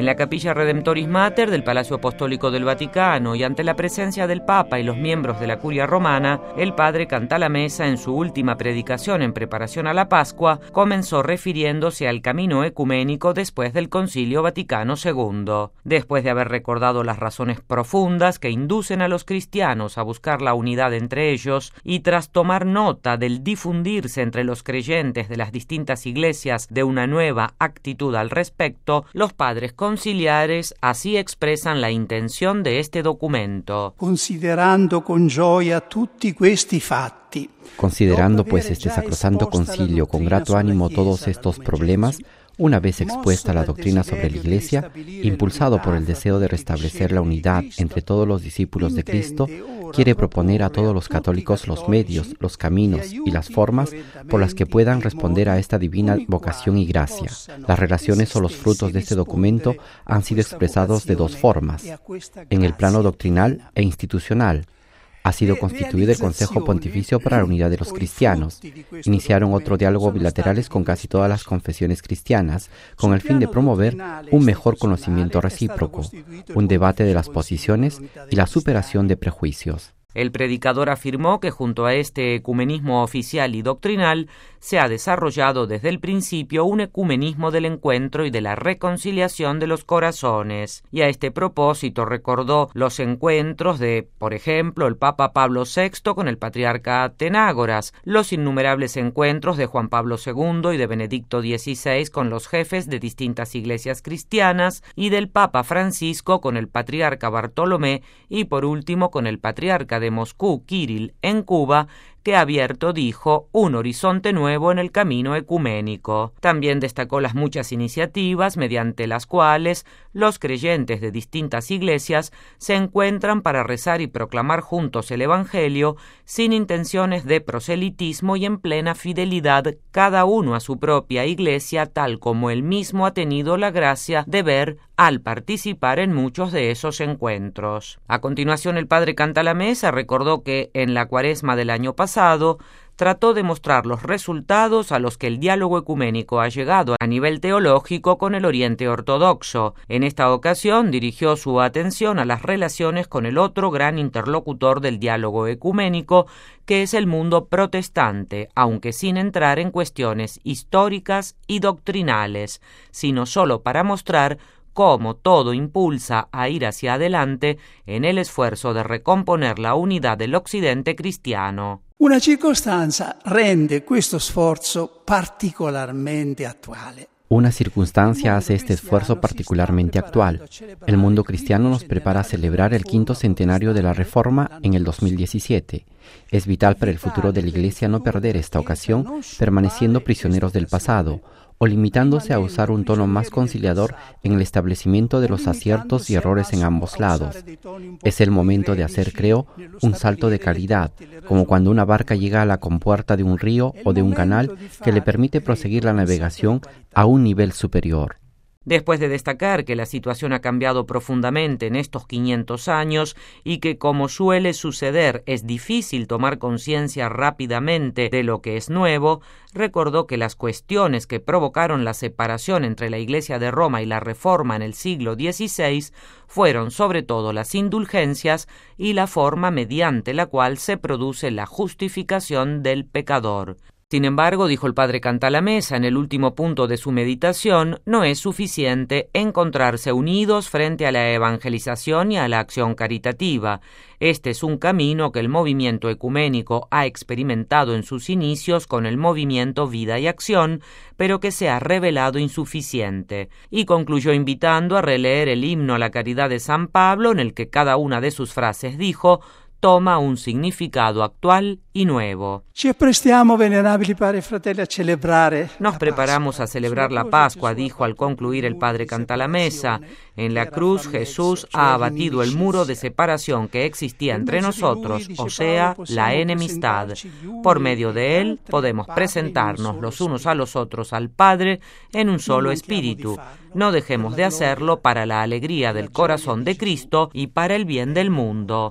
En la Capilla Redemptoris Mater del Palacio Apostólico del Vaticano y ante la presencia del Papa y los miembros de la Curia Romana, el padre Cantalamessa, en su última predicación en preparación a la Pascua, comenzó refiriéndose al camino ecuménico después del Concilio Vaticano II. Después de haber recordado las razones profundas que inducen a los cristianos a buscar la unidad entre ellos y tras tomar nota del difundirse entre los creyentes de las distintas iglesias de una nueva actitud al respecto, los padres conciliares así expresan la intención de este documento. Considerando con gioia tutti questi fatti. Considerando pues este sacrosanto concilio con grato ánimo todos estos problemas, una vez expuesta la doctrina sobre la Iglesia, impulsado por el deseo de restablecer la unidad entre todos los discípulos de Cristo, quiere proponer a todos los católicos los medios, los caminos y las formas por las que puedan responder a esta divina vocación y gracia. Las relaciones o los frutos de este documento han sido expresados de dos formas: en el plano doctrinal e institucional. Ha sido constituido el Consejo Pontificio para la Unidad de los Cristianos. Iniciaron otro diálogo bilaterales con casi todas las confesiones cristianas, con el fin de promover un mejor conocimiento recíproco, un debate de las posiciones y la superación de prejuicios. El predicador afirmó que junto a este ecumenismo oficial y doctrinal se ha desarrollado desde el principio un ecumenismo del encuentro y de la reconciliación de los corazones. Y a este propósito recordó los encuentros de, por ejemplo, el Papa Pablo VI con el patriarca Atenágoras, los innumerables encuentros de Juan Pablo II y de Benedicto XVI con los jefes de distintas iglesias cristianas y del Papa Francisco con el patriarca Bartolomé y por último con el patriarca de Moscú, Kirill, en Cuba, que ha abierto, dijo, un horizonte nuevo en el camino ecuménico. También destacó las muchas iniciativas mediante las cuales los creyentes de distintas iglesias se encuentran para rezar y proclamar juntos el Evangelio sin intenciones de proselitismo y en plena fidelidad cada uno a su propia iglesia, tal como él mismo ha tenido la gracia de ver al participar en muchos de esos encuentros. A continuación, el padre Cantalamessa recordó que en la Cuaresma del año pasado trató de mostrar los resultados a los que el diálogo ecuménico ha llegado a nivel teológico con el Oriente Ortodoxo. En esta ocasión dirigió su atención a las relaciones con el otro gran interlocutor del diálogo ecuménico, que es el mundo protestante, aunque sin entrar en cuestiones históricas y doctrinales, sino solo para mostrar cómo todo impulsa a ir hacia adelante en el esfuerzo de recomponer la unidad del Occidente cristiano. Una circostanza rende questo sforzo particolarmente attuale. Una circunstancia hace este esfuerzo particularmente actual. El mundo cristiano nos prepara a celebrar el 5º centenario de la Reforma en el 2017. Es vital para el futuro de la Iglesia no perder esta ocasión permaneciendo prisioneros del pasado, o limitándose a usar un tono más conciliador en el establecimiento de los aciertos y errores en ambos lados. Es el momento de hacer, creo, un salto de calidad, como cuando una barca llega a la compuerta de un río o de un canal que le permite proseguir la navegación a un nivel superior. Después de destacar que la situación ha cambiado profundamente en estos 500 años y que, como suele suceder, es difícil tomar conciencia rápidamente de lo que es nuevo, recordó que las cuestiones que provocaron la separación entre la Iglesia de Roma y la Reforma en el siglo XVI fueron sobre todo las indulgencias y la forma mediante la cual se produce la justificación del pecador. Sin embargo, dijo el padre Cantalamessa en el último punto de su meditación, no es suficiente encontrarse unidos frente a la evangelización y a la acción caritativa. Este es un camino que el movimiento ecuménico ha experimentado en sus inicios con el movimiento Vida y Acción, pero que se ha revelado insuficiente. Y concluyó invitando a releer el himno a la caridad de San Pablo, en el que cada una de sus frases dijo: toma un significado actual y nuevo. Nos preparamos a celebrar la Pascua, dijo al concluir el padre Cantalamessa. En la cruz Jesús ha abatido el muro de separación que existía entre nosotros, o sea, la enemistad. Por medio de él podemos presentarnos los unos a los otros al Padre en un solo espíritu. No dejemos de hacerlo para la alegría del corazón de Cristo y para el bien del mundo.